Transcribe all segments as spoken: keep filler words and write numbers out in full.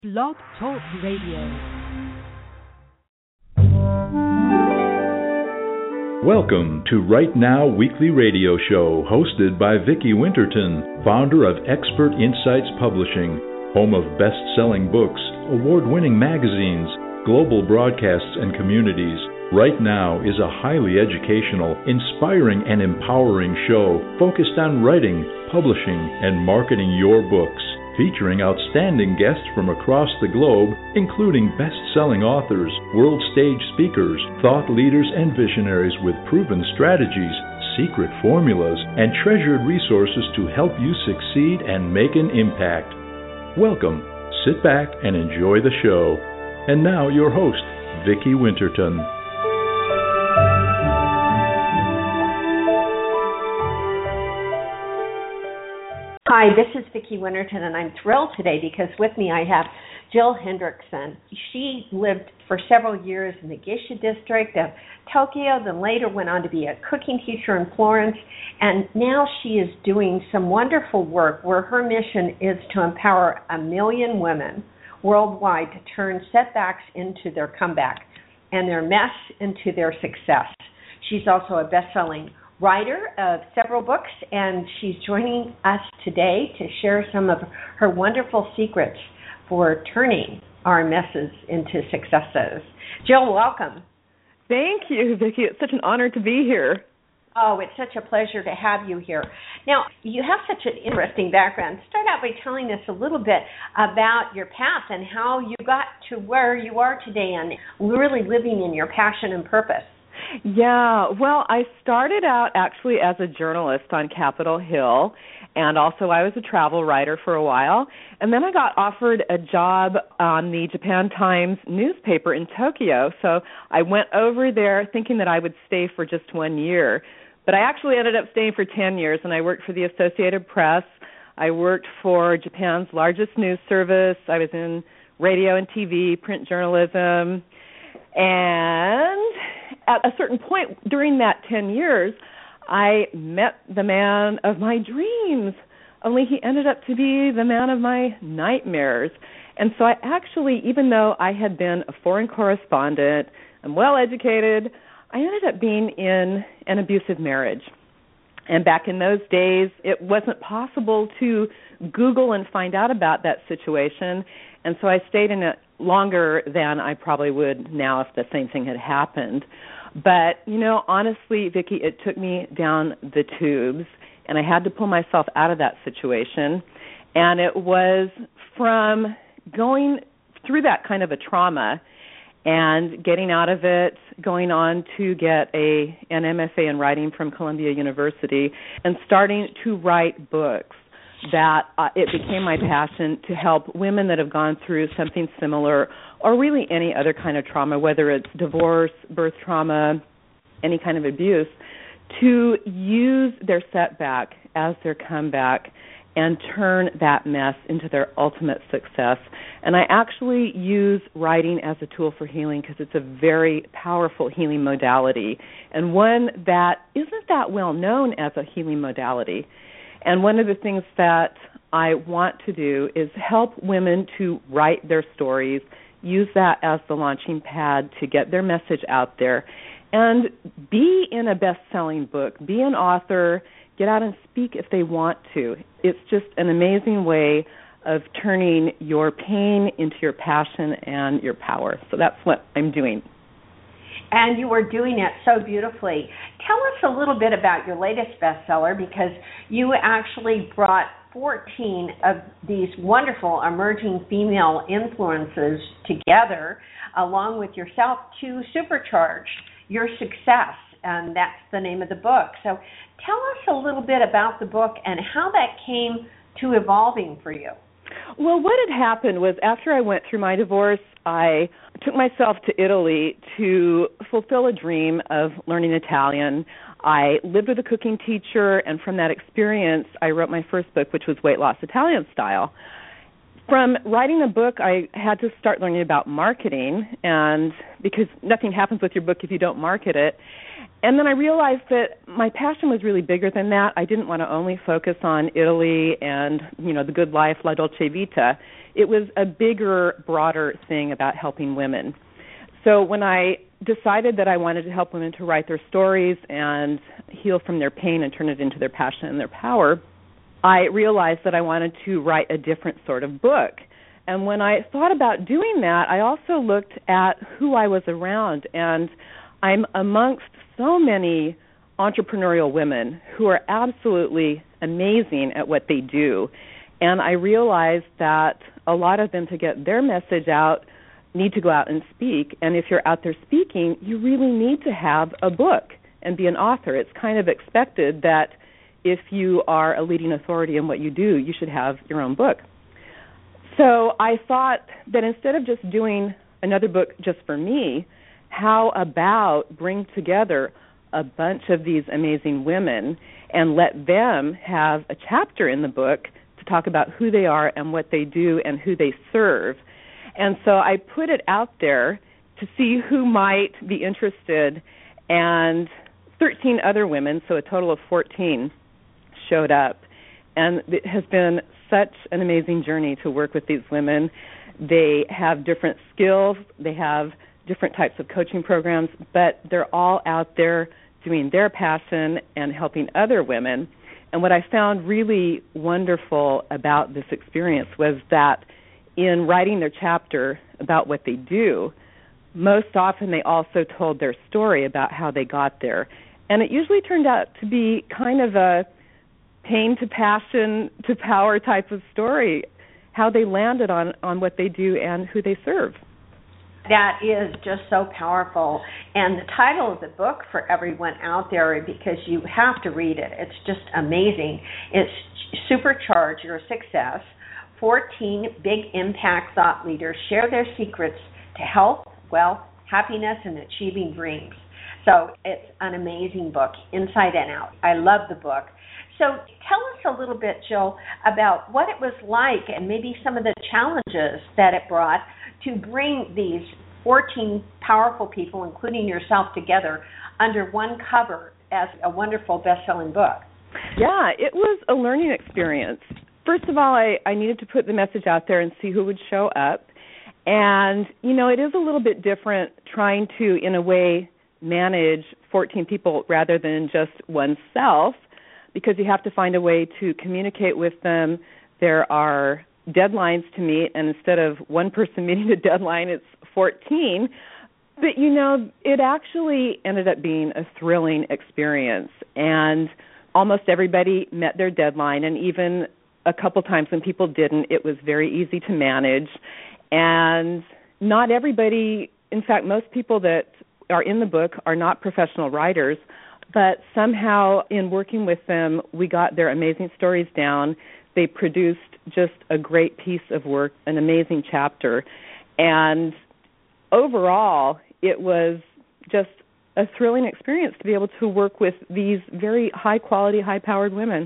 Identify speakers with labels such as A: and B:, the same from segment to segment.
A: Blog Talk Radio.
B: Welcome to Right Now Weekly Radio Show, hosted by Vicki Winterton, founder of Expert Insights Publishing, home of best-selling books, award-winning magazines, global broadcasts, and communities. Right Now is a highly educational, inspiring, and empowering show focused on writing, publishing, and marketing your books, featuring outstanding guests from across the globe, including best-selling authors, world stage speakers, thought leaders, and visionaries with proven strategies, secret formulas, and treasured resources to help you succeed and make an impact. Welcome, sit back, and enjoy the show. And now your host, Vicki Winterton.
C: Hi, this is Vicki Winterton, and I'm thrilled today because with me I have Jill Hendrickson. She lived for several years in the Gisha district of Tokyo, then later went on to be a cooking teacher in Florence, and now she is doing some wonderful work where her mission is to empower a million women worldwide to turn setbacks into their comeback and their mess into their success. She's also a best-selling writer of several books, and she's joining us today to share some of her wonderful secrets for turning our messes into successes. Jill, welcome.
D: Thank you, Vicki. It's such an honor to be here.
C: Oh, it's such a pleasure to have you here. Now, you have such an interesting background. Start out by telling us a little bit about your path and how you got to where you are today and really living in your passion and purpose.
D: Yeah, well, I started out actually as a journalist on Capitol Hill, and also I was a travel writer for a while, and then I got offered a job on the Japan Times newspaper in Tokyo, so I went over there thinking that I would stay for just one year, but I actually ended up staying for ten years, and I worked for the Associated Press. I worked for Japan's largest news service. I was in radio and T V, print journalism, and at a certain point during that ten years, I met the man of my dreams, only he ended up to be the man of my nightmares. And so I actually, even though I had been a foreign correspondent, I'm well-educated, I ended up being in an abusive marriage. And back in those days, it wasn't possible to Google and find out about that situation, and so I stayed in it longer than I probably would now if the same thing had happened. But, you know, honestly, Vicki, it took me down the tubes, and I had to pull myself out of that situation. And it was from going through that kind of a trauma and getting out of it, going on to get a an M F A in writing from Columbia University, and starting to write books, that uh, it became my passion to help women that have gone through something similar, or really any other kind of trauma, whether it's divorce, birth trauma, any kind of abuse, to use their setback as their comeback and turn that mess into their ultimate success. And I actually use writing as a tool for healing because it's a very powerful healing modality, and one that isn't that well known as a healing modality. And one of the things that I want to do is help women to write their stories, use that as the launching pad to get their message out there, and be in a best-selling book, be an author, get out and speak if they want to. It's just an amazing way of turning your pain into your passion and your power. So that's what I'm doing.
C: And you were doing it so beautifully. Tell us a little bit about your latest bestseller, because you actually brought fourteen of these wonderful emerging female influences together, along with yourself, to supercharge your success, and that's the name of the book. So tell us a little bit about the book and how that came to evolving for you.
D: Well, what had happened was after I went through my divorce, I took myself to Italy to fulfill a dream of learning Italian. I lived with a cooking teacher, and from that experience, I wrote my first book, which was Weight Loss Italian Style. From writing the book, I had to start learning about marketing, and because nothing happens with your book if you don't market it. And then I realized that my passion was really bigger than that. I didn't want to only focus on Italy and, you know, the good life, La Dolce Vita. it was a bigger, broader thing about helping women. So when I decided that I wanted to help women to write their stories and heal from their pain and turn it into their passion and their power, I realized that I wanted to write a different sort of book. And when I thought about doing that, I also looked at who I was around, and I'm amongst so many entrepreneurial women who are absolutely amazing at what they do. And I realized that a lot of them, to get their message out, need to go out and speak. And if you're out there speaking, you really need to have a book and be an author. It's kind of expected that if you are a leading authority in what you do, you should have your own book. So I thought that instead of just doing another book just for me, how about bring together a bunch of these amazing women and let them have a chapter in the book to talk about who they are and what they do and who they serve. And so I put it out there to see who might be interested, and thirteen other women, so a total of fourteen, showed up. And it has been such an amazing journey to work with these women. They have different skills, they have different types of coaching programs, but they're all out there doing their passion and helping other women. And what I found really wonderful about this experience was that in writing their chapter about what they do, most often they also told their story about how they got there. And it usually turned out to be kind of a pain to passion to power type of story, how they landed on, on what they do and who they serve.
C: That is just so powerful. And the title of the book for everyone out there, because you have to read it, it's just amazing. It's Supercharge Your Success. fourteen Big Impact Thought Leaders Share Their Secrets to Health, Wealth, Happiness, and Achieving Dreams. So it's an amazing book, inside and out. I love the book. So tell us a little bit, Jill, about what it was like and maybe some of the challenges that it brought to bring these fourteen powerful people, including yourself, together under one cover as a wonderful best-selling book.
D: Yeah, it was a learning experience. First of all, I, I needed to put the message out there and see who would show up. And, you know, it is a little bit different trying to, in a way, manage fourteen people rather than just oneself, because you have to find a way to communicate with them. There are deadlines to meet, and instead of one person meeting a deadline, it's fourteen. But, you know, it actually ended up being a thrilling experience, and almost everybody met their deadline, and even a couple times when people didn't, it was very easy to manage. And not everybody, in fact, most people that are in the book are not professional writers, but somehow in working with them, we got their amazing stories down. They produced just a great piece of work, an amazing chapter. And overall, it was just a thrilling experience to be able to work with these very high-quality, high-powered women.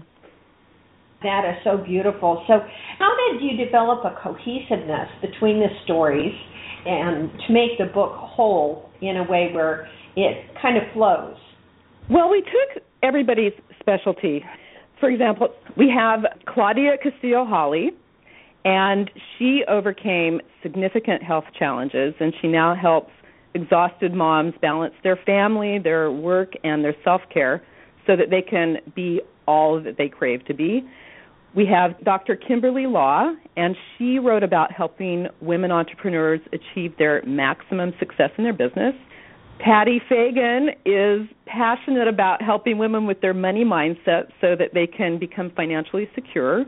C: That is so beautiful. So how did you develop a cohesiveness between the stories and to make the book whole in a way where it kind of flows?
D: Well, we took everybody's specialty. For example, we have Claudia Castillo-Holly, and she overcame significant health challenges, and she now helps exhausted moms balance their family, their work, and their self-care so that they can be all that they crave to be. We have Doctor Kimberly Law, and she wrote about helping women entrepreneurs achieve their maximum success in their business. Patty Fagan is passionate about helping women with their money mindset so that they can become financially secure.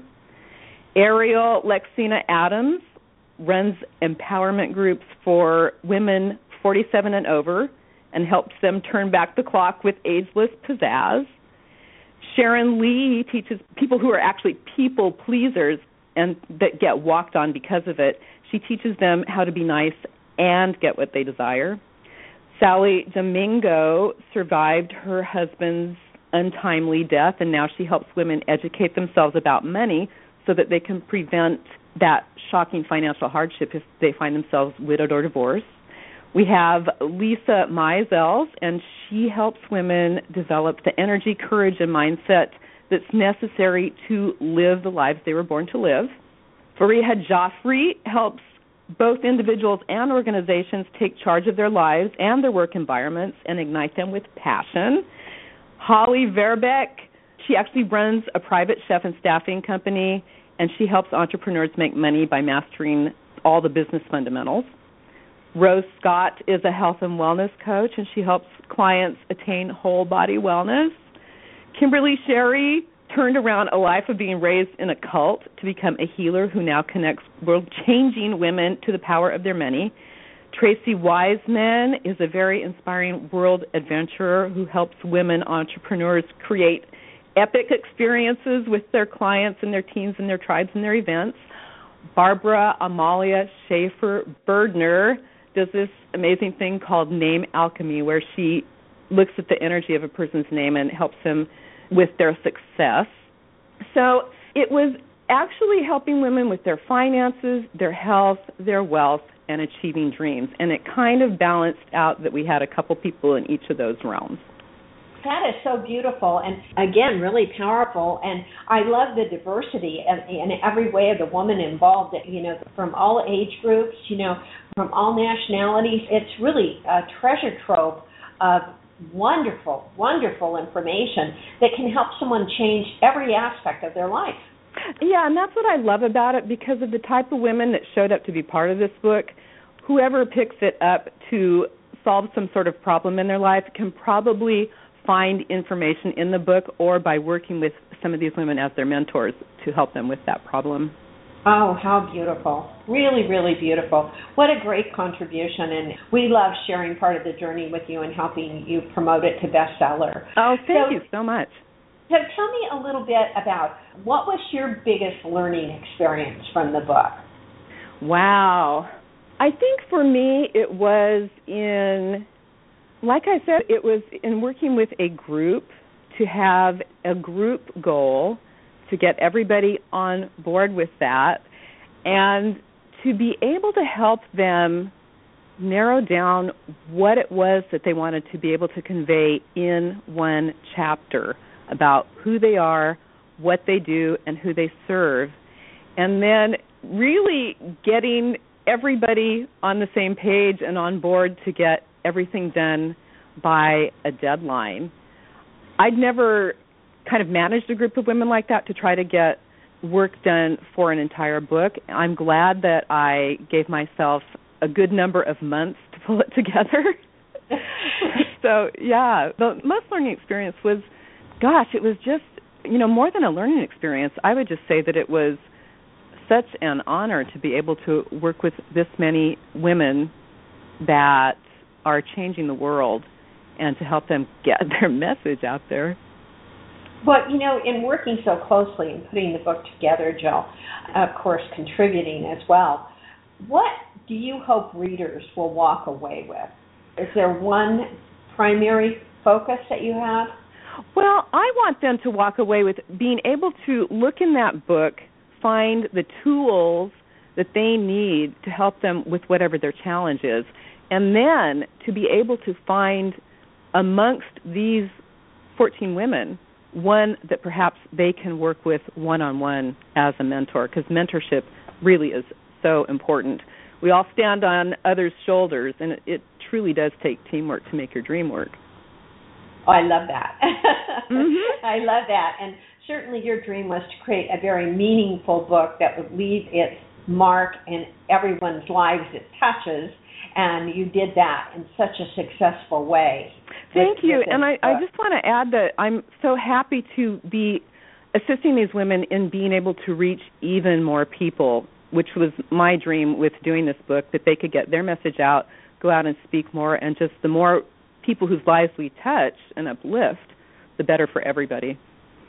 D: Ariel Lexina Adams runs empowerment groups for women forty-seven and over and helps them turn back the clock with ageless pizzazz. Sharon Lee teaches people who are actually people pleasers and that get walked on because of it. She teaches them how to be nice and get what they desire. Sally Domingo survived her husband's untimely death, and now she helps women educate themselves about money so that they can prevent that shocking financial hardship if they find themselves widowed or divorced. We have Lisa Meisels, and she helps women develop the energy, courage, and mindset that's necessary to live the lives they were born to live. Fariha Jaffrey helps both individuals and organizations take charge of their lives and their work environments and ignite them with passion. Holly Verbeck, she actually runs a private chef and staffing company, and she helps entrepreneurs make money by mastering all the business fundamentals. Rose Scott is a health and wellness coach, and she helps clients attain whole body wellness. Kimberly Sherry turned around a life of being raised in a cult to become a healer who now connects world-changing women to the power of their money. Tracy Wiseman is a very inspiring world adventurer who helps women entrepreneurs create epic experiences with their clients and their teams and their tribes and their events. Barbara Amalia Schaefer-Berdner does this amazing thing called Name Alchemy, where she looks at the energy of a person's name and helps them with their success. So it was actually helping women with their finances, their health, their wealth, and achieving dreams. And it kind of balanced out that we had a couple people in each of those realms.
C: That is so beautiful and, again, really powerful. And I love the diversity in, in every way of the woman involved, you know, from all age groups, you know, from all nationalities. It's really a treasure trove of wonderful, wonderful information that can help someone change every aspect of their life.
D: Yeah, and that's what I love about it, because of the type of women that showed up to be part of this book. Whoever picks it up to solve some sort of problem in their life can probably find information in the book or by working with some of these women as their mentors to help them with that problem.
C: Oh, how beautiful. Really, really beautiful. What a great contribution, and we love sharing part of the journey with you and helping you promote it to bestseller.
D: Oh, thank
C: so,
D: you so much.
C: So tell me a little bit about what was your biggest learning experience from the book?
D: Wow. I think for me it was in, like I said, it was in working with a group to have a group goal, to get everybody on board with that, and to be able to help them narrow down what it was that they wanted to be able to convey in one chapter about who they are, what they do, and who they serve, and then really getting everybody on the same page and on board to get everything done by a deadline. I'd never kind of managed a group of women like that to try to get work done for an entire book. I'm glad that I gave myself a good number of months to pull it together. So, yeah, the most learning experience was, gosh, it was just, you know, more than a learning experience. I would just say that it was such an honor to be able to work with this many women that are changing the world and to help them get their message out there.
C: But, you know, in working so closely and putting the book together, Jill, of course, contributing as well, what do you hope readers will walk away with? Is there one primary focus that you have?
D: Well, I want them to walk away with being able to look in that book, find the tools that they need to help them with whatever their challenge is, and then to be able to find amongst these fourteen women one that perhaps they can work with one-on-one as a mentor, because mentorship really is so important. We all stand on others' shoulders, and it, it truly does take teamwork to make your dream work.
C: Oh, I love that.
D: Mm-hmm.
C: I love that. And certainly your dream was to create a very meaningful book that would leave its mark in everyone's lives it touches, and you did that in such a successful way.
D: Thank
C: with,
D: you.
C: with
D: and I, I just want to add that I'm so happy to be assisting these women in being able to reach even more people, which was my dream with doing this book, that they could get their message out, go out and speak more, and just the more people whose lives we touch and uplift, the better for everybody.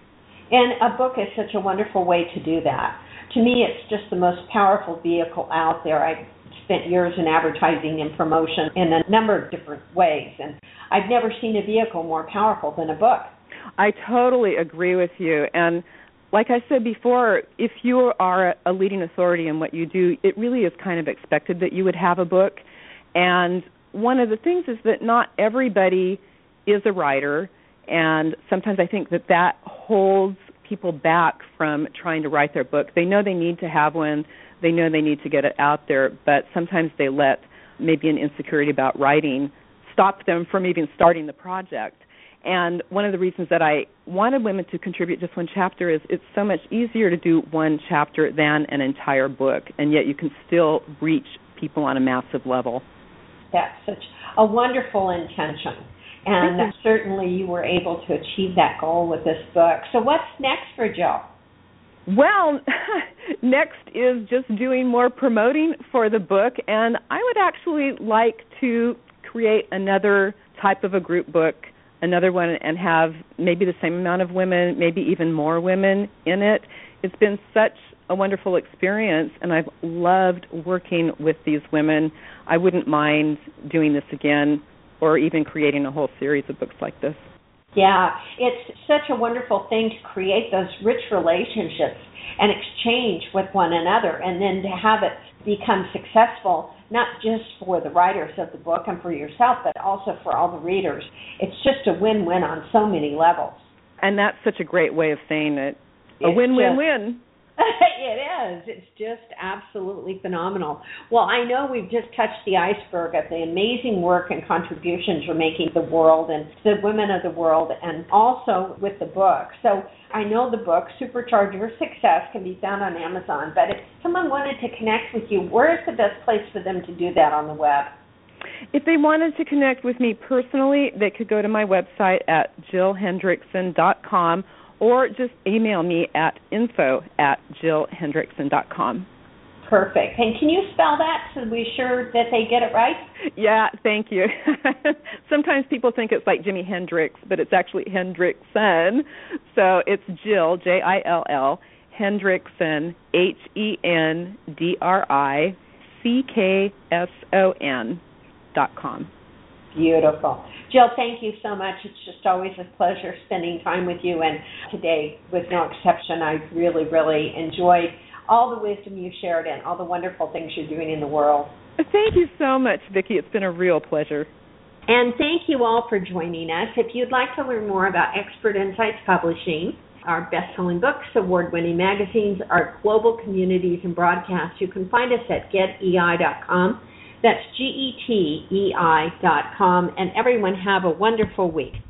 C: And a book is such a wonderful way to do that. To me, it's just the most powerful vehicle out there. I spent years in advertising and promotion in a number of different ways, and I've never seen a vehicle more powerful than a book.
D: I totally agree with you. And like I said before, if you are a leading authority in what you do, it really is kind of expected that you would have a book. And one of the things is that not everybody is a writer, and sometimes I think that that holds people back from trying to write their book. They know they need to have one. They know they need to get it out there, but sometimes they let maybe an insecurity about writing stop them from even starting the project. And one of the reasons that I wanted women to contribute just one chapter is it's so much easier to do one chapter than an entire book, and yet you can still reach people on a massive level.
C: That's such a wonderful intention. And you. Certainly you were able to achieve that goal with this book. So what's next for Jill?
D: Well, next is just doing more promoting for the book, and I would actually like to create another type of a group book, another one, and have maybe the same amount of women, maybe even more women in it. It's been such a wonderful experience, and I've loved working with these women. I wouldn't mind doing this again or even creating a whole series of books like this.
C: Yeah, it's such a wonderful thing to create those rich relationships and exchange with one another, and then to have it become successful, not just for the writers of the book and for yourself, but also for all the readers. It's just a win-win on so many levels.
D: And that's such a great way of saying it. A
C: It's
D: win-win-win.
C: It is. It's just absolutely phenomenal. Well, I know we've just touched the iceberg of the amazing work and contributions you're making to the world and the women of the world, and also with the book. So I know the book, Supercharge Your Success, can be found on Amazon, but if someone wanted to connect with you, where's the best place for them to do that on the web?
D: If they wanted to connect with me personally, they could go to my website at jill hendrickson dot com, or just email me at info at jill hendrickson dot com.
C: Perfect. And can you spell that so we're sure that they get it right?
D: Yeah, thank you. Sometimes people think it's like Jimi Hendrix, but it's actually Hendrickson. So it's Jill, J I L L, Hendrickson, H E N D R I C K S O N dot com.
C: Beautiful. Jill, thank you so much. It's just always a pleasure spending time with you, and today was no exception. I really, really enjoyed all the wisdom you shared and all the wonderful things you're doing in the world.
D: Thank you so much, Vicki. It's been a real pleasure.
C: And thank you all for joining us. If you'd like to learn more about Expert Insights Publishing, our best-selling books, award-winning magazines, our global communities and broadcasts, you can find us at get E I dot com. That's G E T E I dot com. And everyone have a wonderful week.